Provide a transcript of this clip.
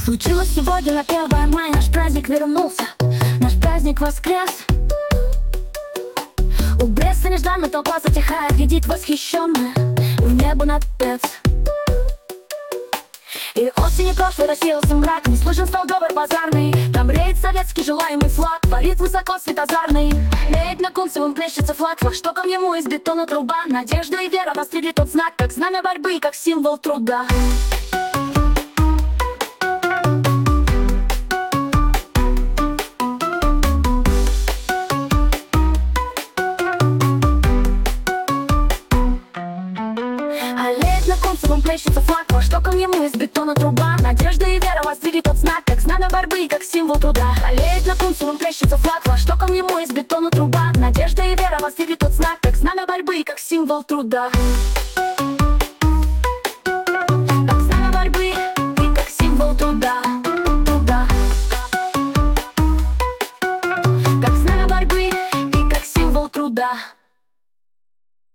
Случилось сегодня на 1 мая, наш праздник вернулся, наш праздник воскрес. У Бреста нежданно толпа затихает, глядит восхищенная в небо над ТЭЦ. И осени прошлой рассеялся мрак, не слышен стал говор базарный. Там реет советский желаемый флаг, парит высоко светозарный. Реет на Кунцевом плещется флаг, флагштоком ему из бетона труба. Надежда и вера воздвигли тот знак, как знамя борьбы и как символ труда. На Кунцевом плещется флаг, флагштоком ему из бетона труба. Надежда и вера воздвигли тот знак, как знамя борьбы и как символ труда. Олеет на Кунцевом плещется флаг, флагштоком ему из бетона труба. Надежда и вера воздвигли тот знак, как знамя борьбы и как символ труда. Как знамя борьбы и как символ труда. Как знамя борьбы и как символ труда.